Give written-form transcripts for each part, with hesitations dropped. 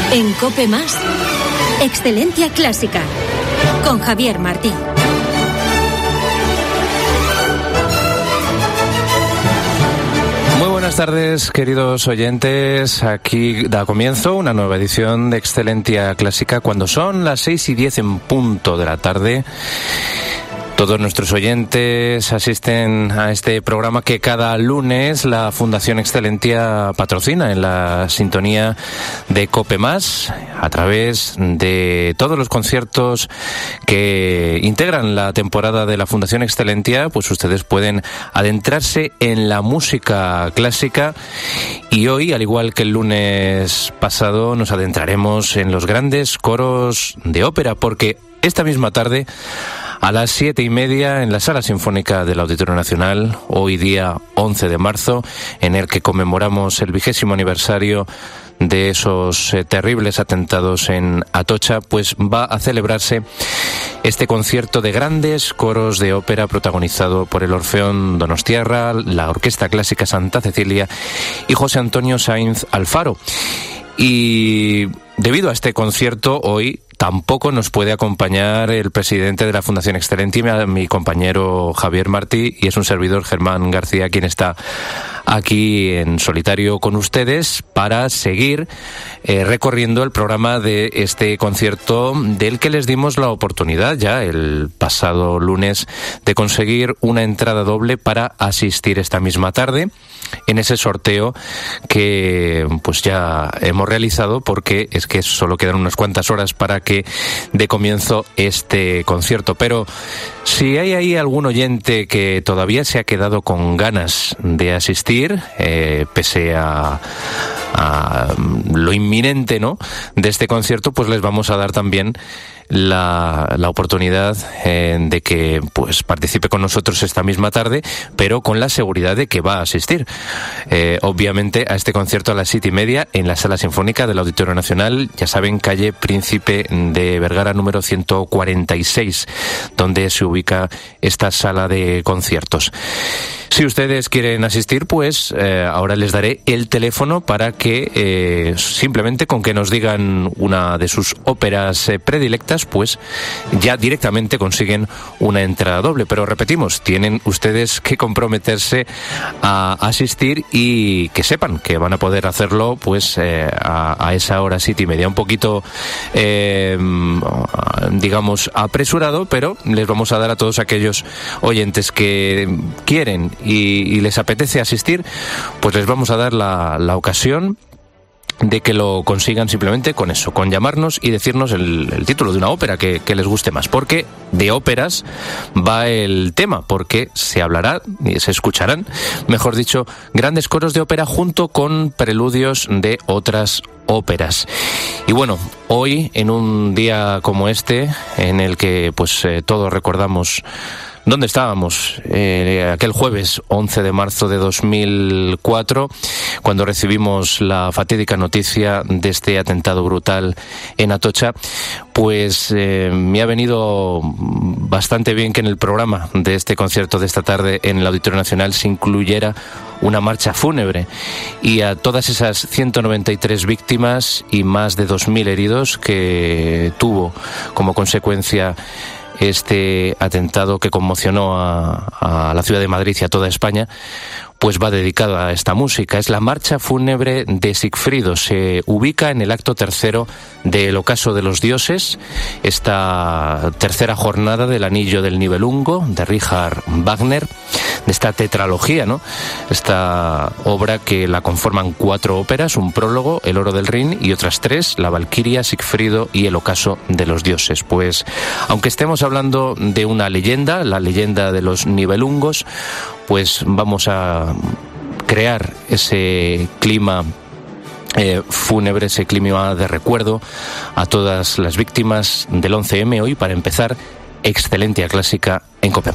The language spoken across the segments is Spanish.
En COPE+, Excelencia Clásica, con Javier Martín. Muy buenas tardes, queridos oyentes. Aquí da comienzo una nueva edición de Excelencia Clásica cuando son las 6:10 en punto de la tarde. Todos nuestros oyentes asisten a este programa que cada lunes la Fundación Excelencia patrocina en la sintonía de COPE+, a través de todos los conciertos que integran la temporada de la Fundación Excelencia. Pues ustedes pueden adentrarse en la música clásica y hoy, al igual que el lunes pasado, nos adentraremos en los grandes coros de ópera, porque esta misma tarde, a las 7:30, en la Sala Sinfónica del Auditorio Nacional, hoy día 11 de marzo, en el que conmemoramos el 20º aniversario de esos terribles atentados en Atocha, pues va a celebrarse este concierto de grandes coros de ópera protagonizado por el Orfeón Donostiarra, la Orquesta Clásica Santa Cecilia y José Antonio Sainz Alfaro. Y debido a este concierto, hoy tampoco nos puede acompañar el presidente de la Fundación Excelencia, mi compañero Javier Martí, y es un servidor, Germán García, quien está aquí en solitario con ustedes para seguir recorriendo el programa de este concierto, del que les dimos la oportunidad ya el pasado lunes de conseguir una entrada doble para asistir esta misma tarde en ese sorteo que pues ya hemos realizado, porque es que solo quedan unas cuantas horas para que dé comienzo este concierto. Pero si hay ahí algún oyente que todavía se ha quedado con ganas de asistir, pese a lo inminente, ¿no?, de este concierto, pues les vamos a dar también la oportunidad de que pues participe con nosotros esta misma tarde, pero con la seguridad de que va a asistir obviamente a este concierto a las 7:30 en la Sala Sinfónica del Auditorio Nacional. Ya saben, calle Príncipe de Vergara número 146, donde se ubica esta sala de conciertos. Si ustedes quieren asistir, pues ahora les daré el teléfono para que simplemente con que nos digan una de sus óperas predilectas, pues ya directamente consiguen una entrada doble. Pero repetimos, tienen ustedes que comprometerse a asistir y que sepan que van a poder hacerlo pues a esa hora 7:30. Un poquito, digamos, apresurado, pero les vamos a dar a todos aquellos oyentes que quieren y les apetece asistir, pues les vamos a dar la ocasión de que lo consigan simplemente con eso, con llamarnos y decirnos el título de una ópera que les guste más, porque de óperas va el tema, porque se hablará y se escucharán, mejor dicho, grandes coros de ópera junto con preludios de otras óperas. Y bueno, hoy, en un día como este, en el que pues todos recordamos ¿dónde estábamos? Aquel jueves 11 de marzo de 2004, cuando recibimos la fatídica noticia de este atentado brutal en Atocha, pues me ha venido bastante bien que en el programa de este concierto de esta tarde en el Auditorio Nacional se incluyera una marcha fúnebre, y a todas esas 193 víctimas y más de 2.000 heridos que tuvo como consecuencia este atentado que conmocionó a la ciudad de Madrid y a toda España, pues va dedicada a esta música. Es la marcha fúnebre de Sigfrido. Se ubica en el acto tercero del Ocaso de los Dioses, esta tercera jornada del Anillo del Nibelungo de Richard Wagner, de esta tetralogía, ¿no? Esta obra que la conforman 4 óperas, un prólogo, El Oro del Rin, y otras 3, La Valquiria, Sigfrido y El Ocaso de los Dioses. Pues, aunque estemos hablando de una leyenda, la leyenda de los Nibelungos, pues vamos a crear ese clima fúnebre, ese clima de recuerdo a todas las víctimas del 11M hoy, para empezar Excelencia Clásica en COPE+.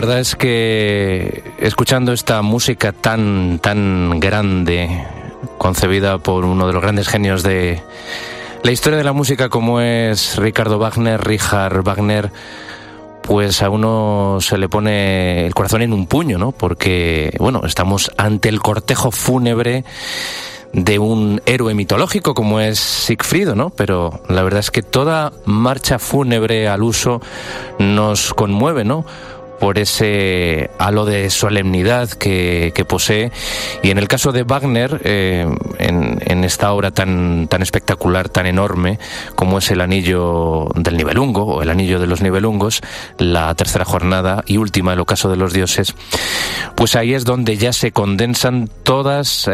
verdad es que escuchando esta música tan grande, concebida por uno de los grandes genios de la historia de la música como es Richard Wagner, pues a uno se le pone el corazón en un puño, ¿no? Porque, bueno, estamos ante el cortejo fúnebre de un héroe mitológico como es Sigfrido, ¿no? Pero la verdad es que toda marcha fúnebre al uso nos conmueve, ¿no? Por ese halo de solemnidad que posee. Y en el caso de Wagner, en esta obra tan espectacular, tan enorme como es El Anillo del Nibelungo o El Anillo de los Nibelungos, la tercera jornada y última, El Ocaso de los Dioses, pues ahí es donde ya se condensan todas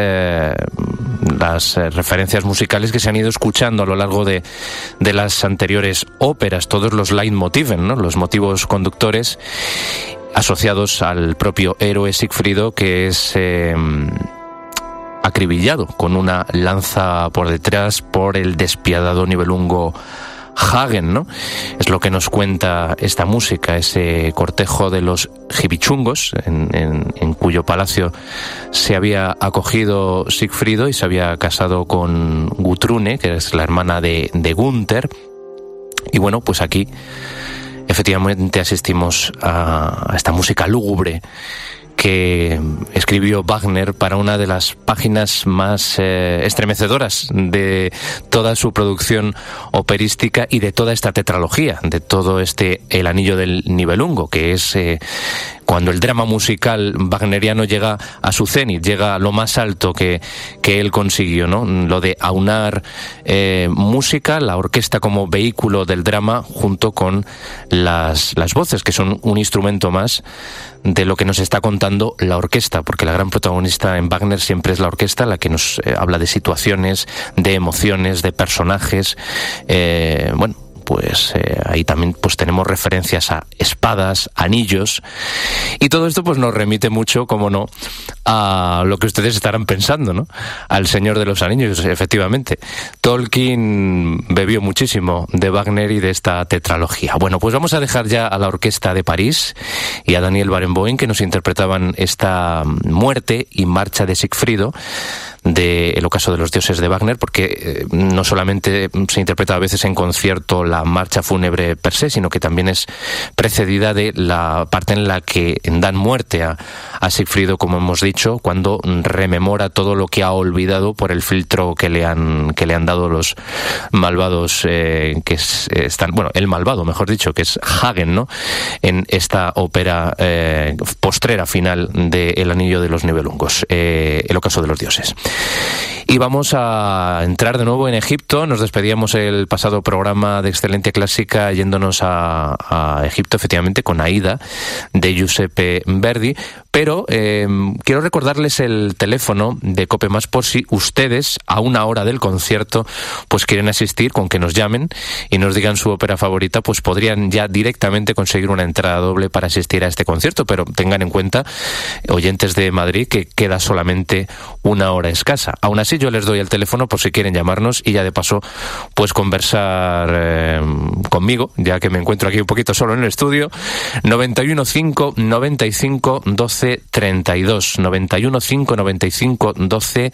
las referencias musicales que se han ido escuchando a lo largo de las anteriores óperas, todos los leitmotiven, ¿no? Los motivos conductores asociados al propio héroe Sigfrido, que es acribillado con una lanza por detrás por el despiadado nibelungo Hagen, ¿no? Es lo que nos cuenta esta música, ese cortejo de los gibichungos, en cuyo palacio se había acogido Sigfrido y se había casado con Gutrune, que es la hermana de Gunther. Y bueno, pues aquí efectivamente asistimos a esta música lúgubre que escribió Wagner para una de las páginas más estremecedoras de toda su producción operística y de toda esta tetralogía, de todo este El Anillo del Nibelungo, que es cuando el drama musical wagneriano llega a su cenit, llega a lo más alto que él consiguió, ¿no? Lo de aunar música, la orquesta como vehículo del drama, junto con las voces, que son un instrumento más de lo que nos está contando la orquesta, porque la gran protagonista en Wagner siempre es la orquesta, la que nos habla de situaciones, de emociones, de personajes. Bueno, pues ahí también pues tenemos referencias a espadas, anillos, y todo esto pues nos remite mucho, como no, a lo que ustedes estarán pensando, ¿no? Al Señor de los Anillos, efectivamente. Tolkien bebió muchísimo de Wagner y de esta tetralogía. Bueno, pues vamos a dejar ya a la Orquesta de París y a Daniel Barenboim, que nos interpretaban esta muerte y marcha de Sigfrido de El Ocaso de los Dioses de Wagner, porque no solamente se interpreta a veces en concierto la marcha fúnebre per se, sino que también es precedida de la parte en la que dan muerte a Sigfrido, como hemos dicho, cuando rememora todo lo que ha olvidado por el filtro que le han dado los malvados, que están, bueno, el malvado, mejor dicho, que es Hagen, ¿no? En esta ópera postrera final de El Anillo de los Nibelungos, El Ocaso de los Dioses. Y vamos a entrar de nuevo en Egipto. Nos despedíamos el pasado programa de Excelencia Clásica yéndonos a Egipto, efectivamente, con Aida, de Giuseppe Verdi. Pero quiero recordarles el teléfono de COPE+, por si ustedes, a una hora del concierto, pues quieren asistir, con que nos llamen y nos digan su ópera favorita, pues podrían ya directamente conseguir una entrada doble para asistir a este concierto. Pero tengan en cuenta, oyentes de Madrid, que queda solamente una hora escasa. Aún así, yo les doy el teléfono por si quieren llamarnos y ya de paso pues conversar conmigo, ya que me encuentro aquí un poquito solo en el estudio. 91 5 95 12 32, 91 5 95 12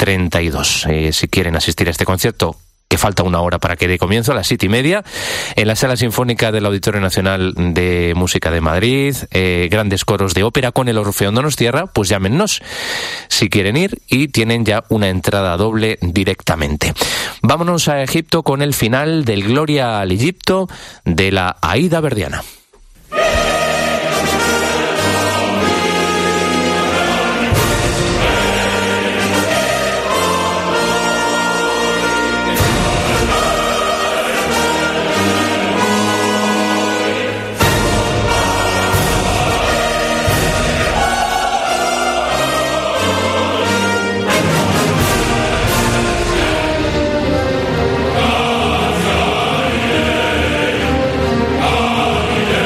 32. Si quieren asistir a este concierto, que falta una hora para que dé comienzo, a las 7:30, en la Sala Sinfónica del Auditorio Nacional de Música de Madrid, grandes coros de ópera con el Orfeón Donostierra, pues llámennos si quieren ir y tienen ya una entrada doble directamente. Vámonos a Egipto con el final del Gloria al Egipto de la Aida verdiana. Yeah.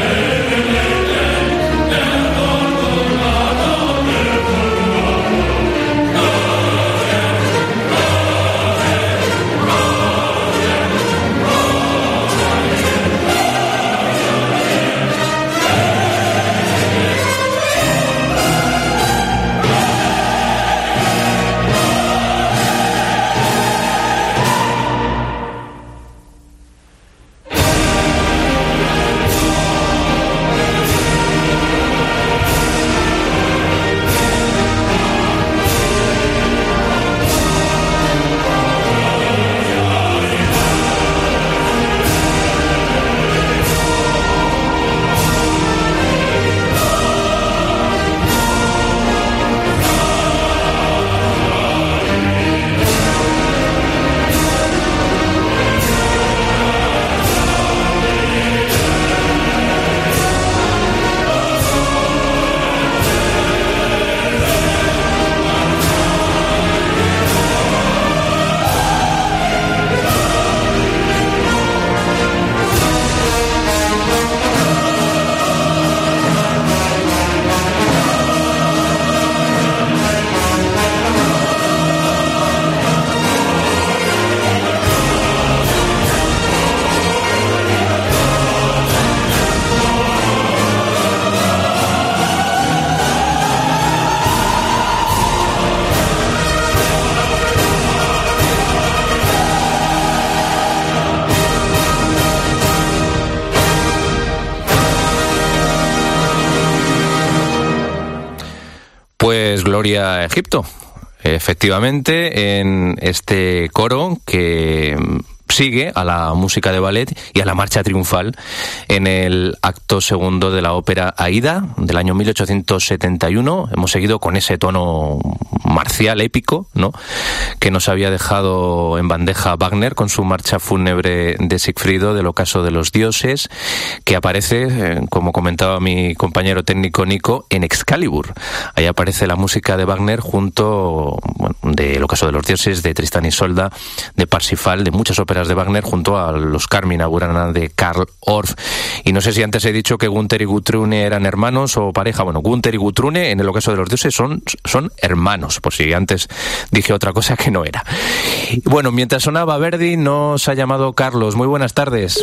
gloria a Egipto. Efectivamente, en este coro que sigue a la música de ballet y a la marcha triunfal en el acto segundo de la ópera Aída del año 1871. Hemos seguido con ese tono marcial, épico, ¿no?, que nos había dejado en bandeja Wagner con su marcha fúnebre de Sigfrido, del ocaso de los dioses, que aparece, como comentaba mi compañero técnico Nico, en Excalibur. Ahí aparece la música de Wagner junto, bueno, del ocaso de los dioses, de Tristán y Isolda, de Parsifal, de muchas óperas de Wagner, junto a los Carmina Burana de Karl Orff. Y no sé si antes he dicho que Gunther y Gutrune eran hermanos o pareja. Bueno, Gunther y Gutrune en el ocaso de los dioses son hermanos, por si antes dije otra cosa que no era. Bueno, mientras sonaba Verdi, nos ha llamado Carlos. Muy buenas tardes.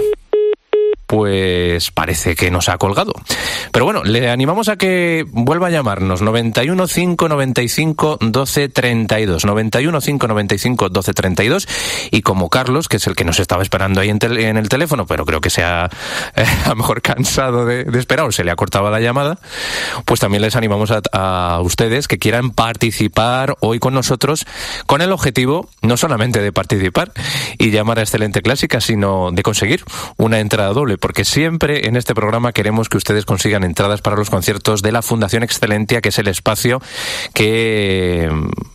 Pues parece que nos ha colgado. Pero bueno, le animamos a que vuelva a llamarnos. 91 595 12 32. 91 595 12 32. Y como Carlos, que es el que nos estaba esperando ahí en el teléfono, pero creo que se ha a lo mejor cansado de esperar o se le ha cortado la llamada, pues también les animamos a ustedes que quieran participar hoy con nosotros, con el objetivo no solamente de participar y llamar a Excelente Clásica, sino de conseguir una entrada doble, porque siempre en este programa queremos que ustedes consigan entradas para los conciertos de la Fundación Excelentia, que es el espacio que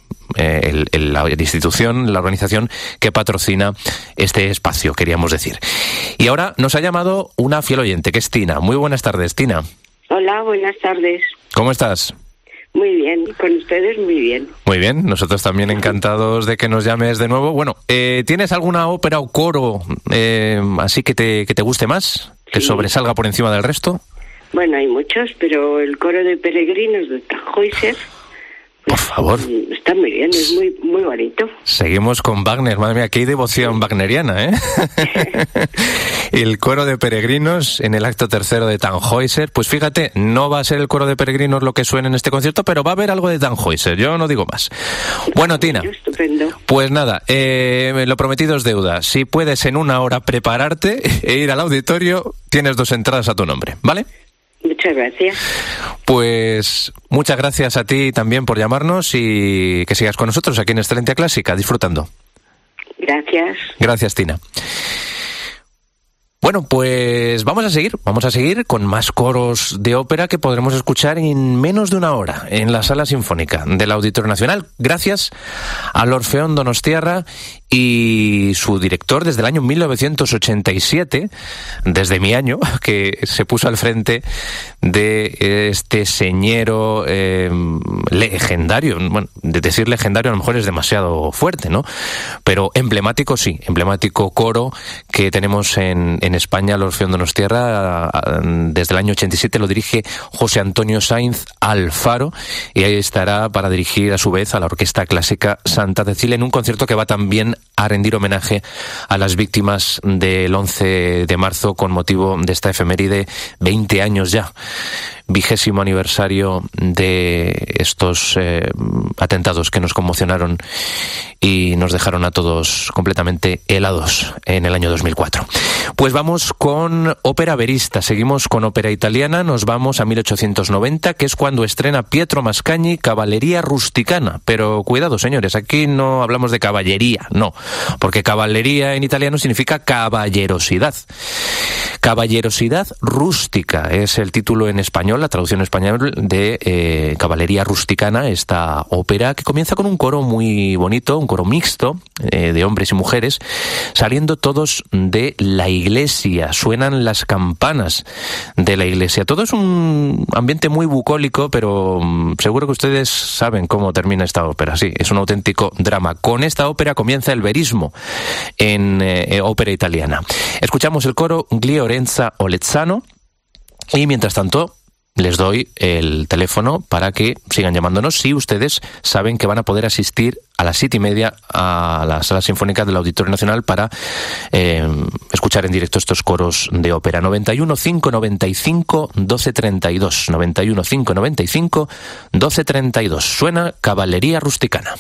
la institución, la organización que patrocina este espacio, queríamos decir. Y ahora nos ha llamado una fiel oyente, que es Tina. Muy buenas tardes, Tina. Hola, buenas tardes. ¿Cómo estás? Muy bien, con ustedes muy bien. Muy bien, nosotros también encantados de que nos llames de nuevo. Bueno, ¿tienes alguna ópera o coro así que te guste más? ¿Que sobresalga por encima del resto? Bueno, hay muchos, pero el coro de peregrinos de Tannhäuser, por favor. Está muy bien, es muy muy bonito. Seguimos con Wagner, madre mía, qué devoción wagneriana, ¿eh? El coro de peregrinos en el acto tercero de Tannhäuser. Pues fíjate, no va a ser el coro de peregrinos lo que suene en este concierto, pero va a haber algo de Tannhäuser, yo no digo más. Bueno, Tina, estupendo. Pues nada, lo prometido es deuda. Si puedes en una hora prepararte e ir al auditorio, tienes 2 entradas a tu nombre, ¿vale? Muchas gracias. Pues muchas gracias a ti también por llamarnos y que sigas con nosotros aquí en Excelentia Clásica, disfrutando. Gracias. Gracias, Tina. Bueno, pues vamos a seguir con más coros de ópera que podremos escuchar en menos de una hora en la Sala Sinfónica del Auditorio Nacional, gracias al Orfeón Donostiarra y su director desde el año 1987, desde mi año, que se puso al frente de este señero legendario. Bueno, de decir legendario a lo mejor es demasiado fuerte, ¿no? Pero emblemático sí, emblemático coro que tenemos en España, el Orfeón Donostiarra. Desde el año 87 lo dirige José Antonio Sainz Alfaro y ahí estará para dirigir a su vez a la Orquesta Clásica Santa Cecilia en un concierto que va también a rendir homenaje a las víctimas del 11 de marzo con motivo de esta efeméride, 20 años ya, 20º aniversario de estos atentados que nos conmocionaron y nos dejaron a todos completamente helados en el año 2004. Pues vamos con ópera verista, seguimos con ópera italiana, nos vamos a 1890, que es cuando estrena Pietro Mascagni Cavalleria Rusticana. Pero cuidado, señores, aquí no hablamos de caballería, no, porque caballería en italiano significa caballerosidad. Caballerosidad rústica es el título en español, la traducción en español de Cavalleria Rusticana, esta ópera que comienza con un coro muy bonito, un coro mixto de hombres y mujeres, saliendo todos de la iglesia, suenan las campanas de la iglesia. Todo es un ambiente muy bucólico, pero seguro que ustedes saben cómo termina esta ópera. Sí, es un auténtico drama. Con esta ópera comienza el verismo en ópera italiana. Escuchamos el coro Gliorenza Olezzano y mientras tanto les doy el teléfono para que sigan llamándonos si ustedes saben que van a poder asistir a las 7:30 a la Sala Sinfónica del Auditorio Nacional para escuchar en directo estos coros de ópera. 91 595 1232. 91 595 1232. Suena Cavalleria Rusticana.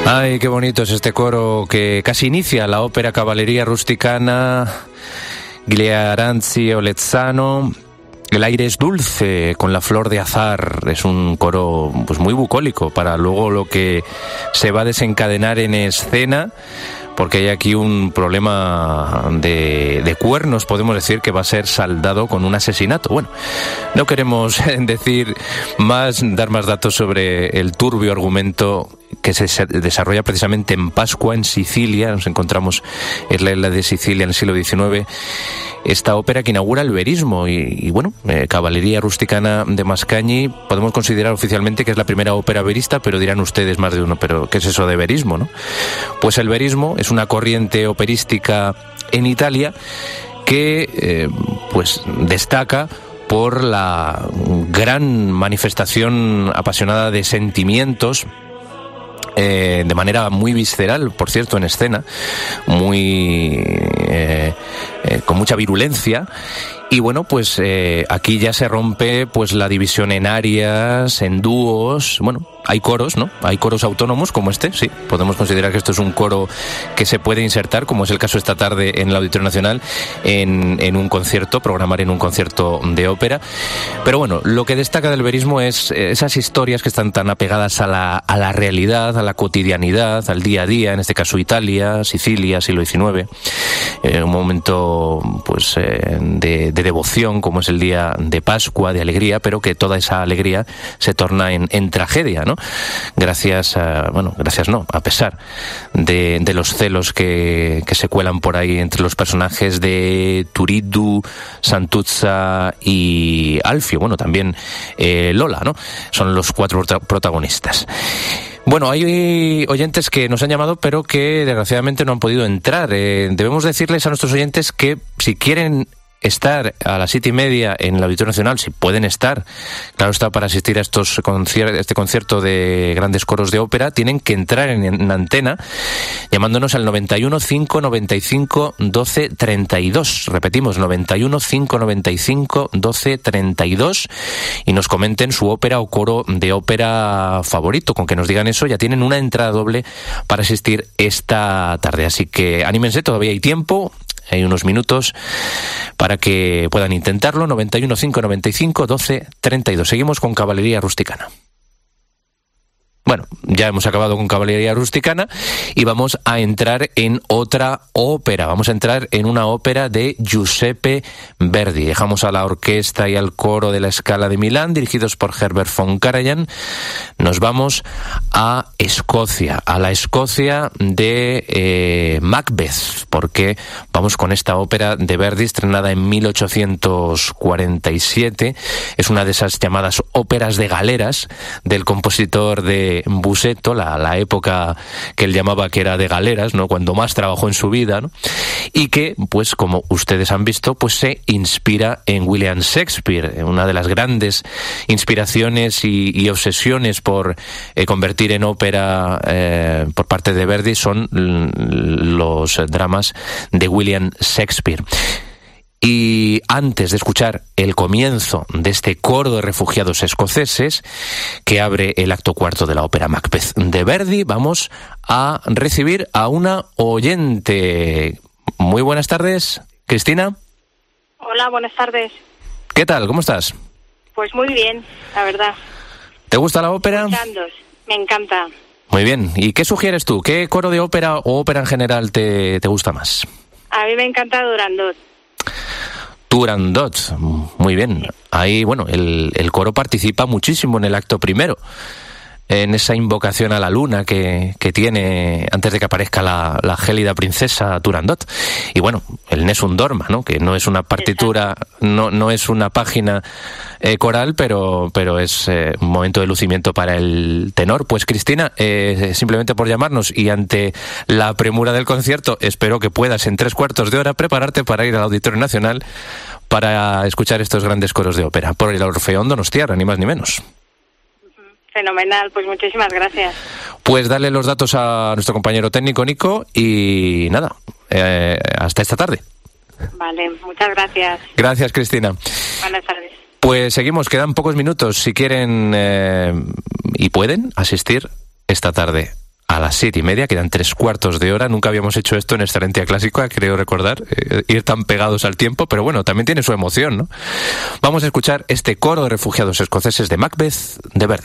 Ay, qué bonito es este coro que casi inicia la ópera Cavalleria Rusticana, Ghigliaranzi Olezzano. El aire es dulce con la flor de azar. Es un coro pues muy bucólico para luego lo que se va a desencadenar en escena, porque hay aquí un problema de cuernos, podemos decir, que va a ser saldado con un asesinato. Bueno, no queremos decir más, dar más datos sobre el turbio argumento que se desarrolla precisamente en Pascua, en Sicilia. Nos encontramos en la isla de Sicilia en el siglo XIX. Esta ópera que inaugura el verismo y bueno, Cavalleria Rusticana de Mascagni, podemos considerar oficialmente que es la primera ópera verista, pero dirán ustedes más de uno, pero ¿qué es eso de verismo, no? Pues el verismo es una corriente operística en Italia que pues destaca por la gran manifestación apasionada de sentimientos, de manera muy visceral, por cierto, en escena, muy con mucha virulencia. Y bueno, pues aquí ya se rompe pues la división en arias, en dúos. Bueno, hay coros, ¿no? Hay coros autónomos como este, sí. Podemos considerar que esto es un coro que se puede insertar, como es el caso esta tarde en el Auditorio Nacional, en un concierto, programar en un concierto de ópera. Pero bueno, lo que destaca del verismo es esas historias que están tan apegadas a la realidad, a la cotidianidad, al día a día, en este caso Italia, Sicilia, siglo XIX. Un momento pues de devoción, como es el día de Pascua, de alegría, pero que toda esa alegría se torna en tragedia, ¿no? Gracias a pesar de los celos que se cuelan por ahí entre los personajes de Turiddu, Santuzza y Alfio. Bueno, también Lola, ¿no? Son los 4 protagonistas. Bueno, hay oyentes que nos han llamado, pero que desgraciadamente no han podido entrar. Debemos decirles a nuestros oyentes que si quieren estar a las 7:30 en el Auditorio Nacional, si pueden estar, claro está, para asistir a este concierto de grandes coros de ópera, tienen que entrar en antena llamándonos al 91 595 12 32. Repetimos, 91 595 12 32, y nos comenten su ópera o coro de ópera favorito. Con que nos digan eso ya tienen una entrada doble para asistir esta tarde. Así que anímense, todavía hay tiempo. Hay unos minutos para que puedan intentarlo. 91 595 12 32. Seguimos con Cavalleria Rusticana. Bueno, ya hemos acabado con Cavalleria Rusticana y vamos a entrar en otra ópera. Vamos a entrar en una ópera de Giuseppe Verdi. Dejamos a la orquesta y al coro de la Scala de Milán, dirigidos por Herbert von Karajan. Nos vamos a Escocia, a la Escocia de Macbeth, porque vamos con esta ópera de Verdi, estrenada en 1847. Es una de esas llamadas óperas de galeras del compositor de Busetto, la época que él llamaba que era de galeras, ¿no? Cuando más trabajó en su vida, ¿no? Y que, pues como ustedes han visto, pues se inspira en William Shakespeare. Una de las grandes inspiraciones y obsesiones por convertir en ópera por parte de Verdi son los dramas de William Shakespeare. Y antes de escuchar el comienzo de este coro de refugiados escoceses que abre el acto cuarto de la ópera Macbeth de Verdi, vamos a recibir a una oyente. Muy buenas tardes, Cristina. Hola, buenas tardes. ¿Qué tal? ¿Cómo estás? Pues muy bien, la verdad. ¿Te gusta la ópera? Me encanta. Muy bien. ¿Y qué sugieres tú? ¿Qué coro de ópera o ópera en general te gusta más? A mí me encanta Turandot. Turandot, muy bien. Ahí, bueno, el coro participa muchísimo en el acto primero, en esa invocación a la luna que tiene antes de que aparezca la gélida princesa Turandot. Y bueno, el Nessun Dorma, ¿no? Que no es una partitura, no es una página coral, pero es un momento de lucimiento para el tenor. Pues Cristina, simplemente por llamarnos y ante la premura del concierto, espero que puedas en 3/4 de hora prepararte para ir al Auditorio Nacional para escuchar estos grandes coros de ópera por el Orfeón Donostiarra, ni más ni menos. Fenomenal, pues muchísimas gracias. Pues dale los datos a nuestro compañero técnico Nico y nada, hasta esta tarde. Vale, muchas gracias. Gracias, Cristina. Buenas tardes. Pues seguimos, quedan pocos minutos. Si quieren y pueden asistir esta tarde a las 7:30, quedan 3/4 de hora. Nunca habíamos hecho esto en Excelencia Clásica, creo recordar, ir tan pegados al tiempo, pero bueno, también tiene su emoción, ¿no? Vamos a escuchar este coro de refugiados escoceses de Macbeth de Verdi.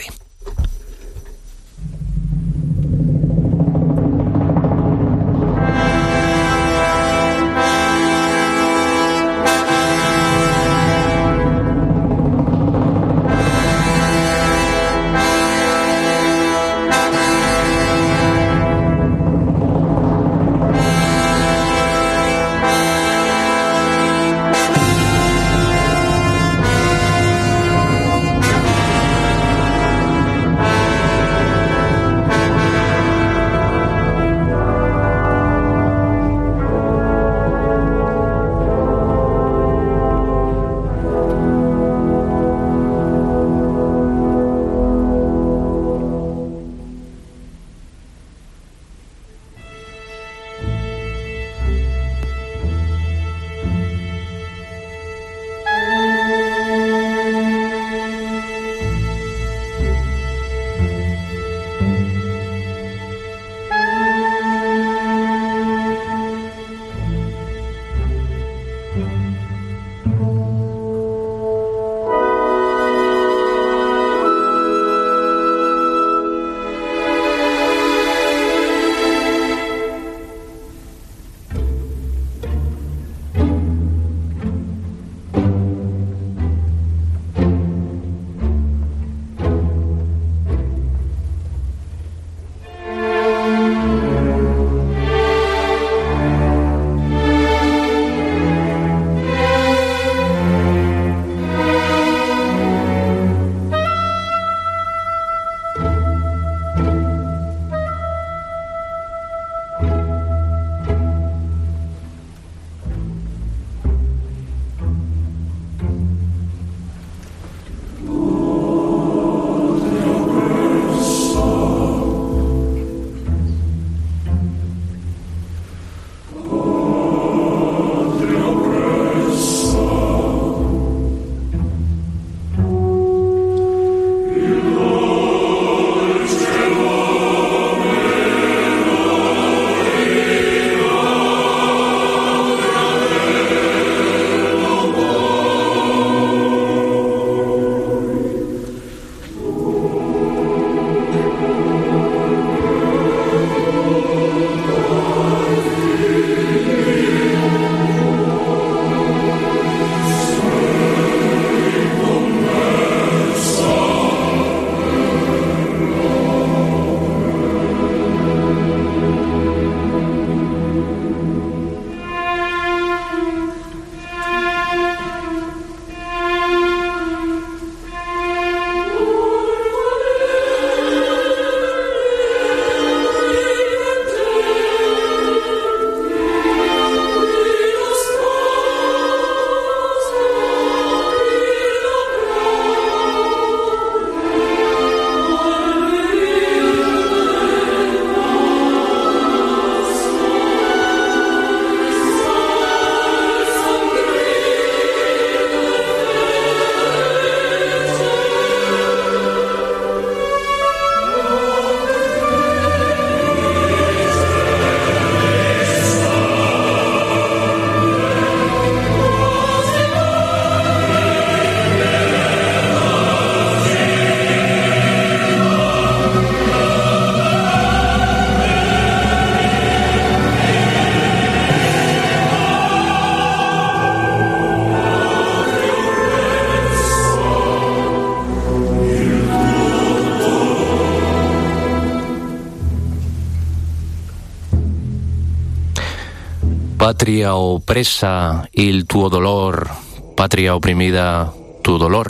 Patria opresa, il tuo dolor, patria oprimida, tu dolor.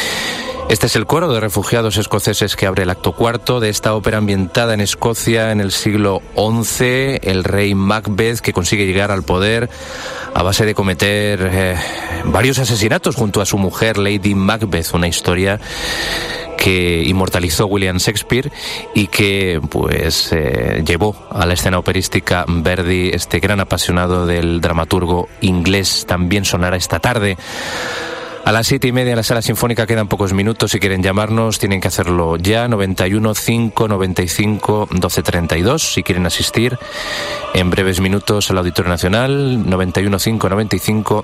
Este es el coro de refugiados escoceses que abre el acto cuarto de esta ópera ambientada en Escocia en el siglo XI. El rey Macbeth, que consigue llegar al poder a base de cometer varios asesinatos junto a su mujer Lady Macbeth, una historia que inmortalizó William Shakespeare y que pues llevó a la escena operística Verdi, este gran apasionado del dramaturgo inglés. También sonará esta tarde A las 7:30 en la Sala Sinfónica quedan pocos minutos. Si quieren llamarnos, tienen que hacerlo ya. 91 595 1232. Si quieren asistir en breves minutos al Auditorio Nacional, 91 595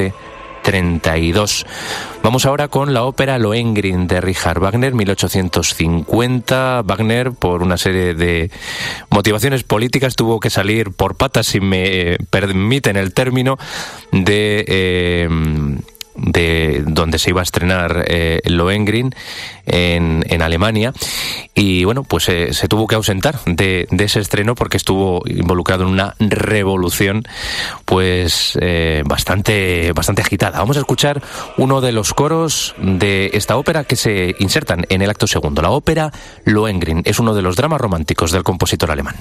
1232. Vamos ahora con la ópera Lohengrin de Richard Wagner, 1850. Wagner, por una serie de motivaciones políticas, tuvo que salir por patas, si me permiten el término, de donde se iba a estrenar Lohengrin en Alemania, y bueno, pues se tuvo que ausentar de ese estreno porque estuvo involucrado en una revolución pues bastante agitada. Vamos a escuchar uno de los coros de esta ópera que se insertan en el acto segundo. La ópera Lohengrin es uno de los dramas románticos del compositor alemán.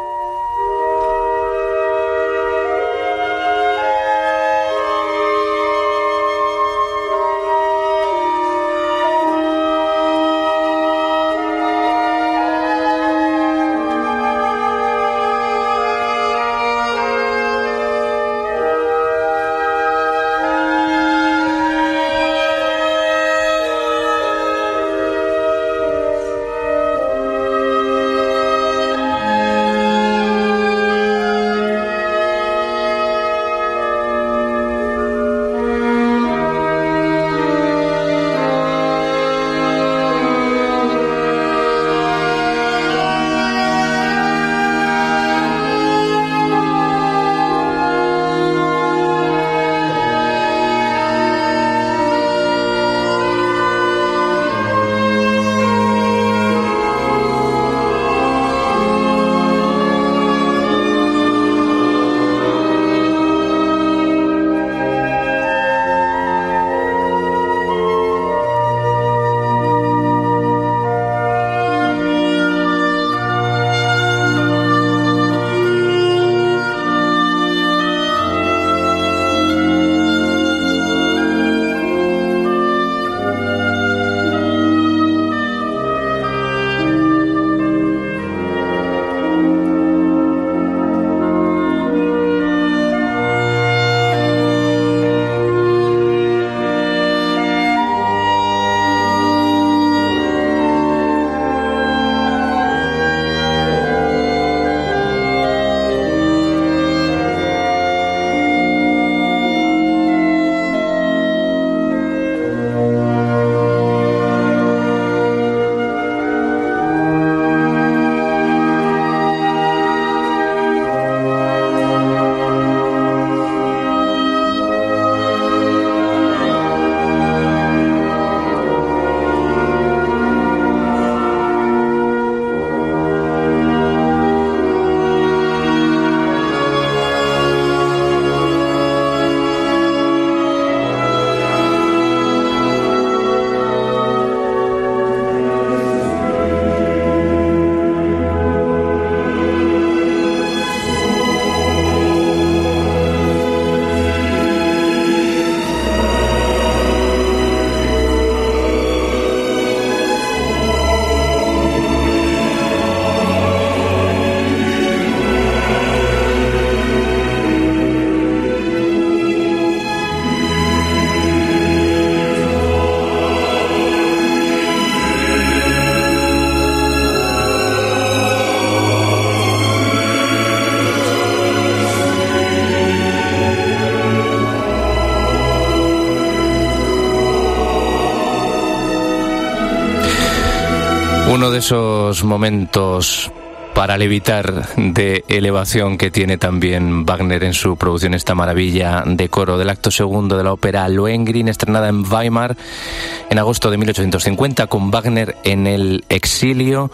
Uno de esos momentos para levitar de elevación que tiene también Wagner en su producción, esta maravilla de coro del acto segundo de la ópera Lohengrin, estrenada en Weimar en agosto de 1850, con Wagner en el exilio.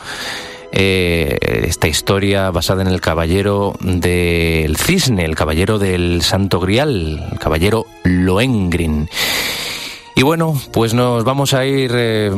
Esta historia basada en el caballero del cisne, el caballero del Santo Grial, el caballero Lohengrin. Y bueno, pues nos vamos a ir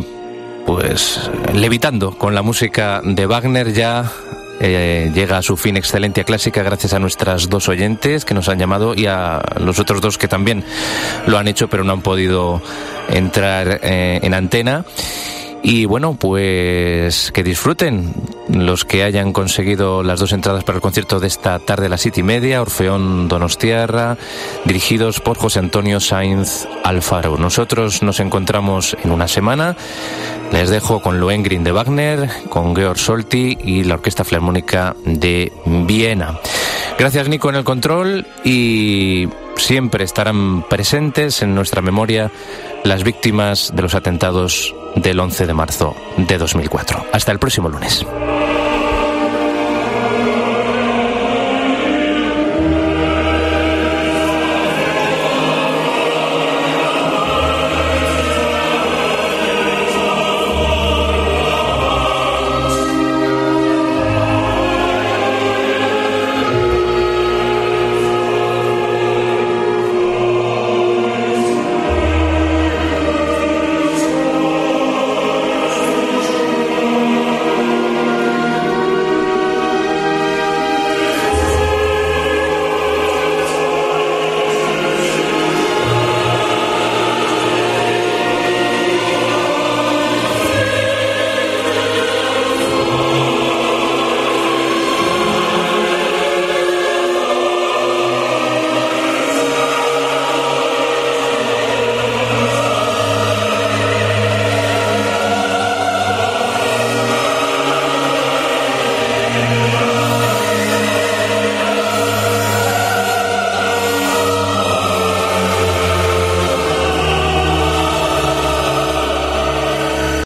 levitando con la música de Wagner. Ya llega a su fin Excelentia Clásica, gracias a nuestras dos oyentes que nos han llamado y a los otros dos que también lo han hecho pero no han podido entrar en antena. Y bueno, pues que disfruten los que hayan conseguido las 2 entradas para el concierto de esta tarde a las 7:30, Orfeón Donostiarra, dirigidos por José Antonio Sainz Alfaro. Nosotros nos encontramos en una semana. Les dejo con Lohengrin de Wagner, con Georg Solti y la Orquesta Filarmónica de Viena. Gracias, Nico, en el control, y siempre estarán presentes en nuestra memoria las víctimas de los atentados del 11 de marzo de 2004. Hasta el próximo lunes.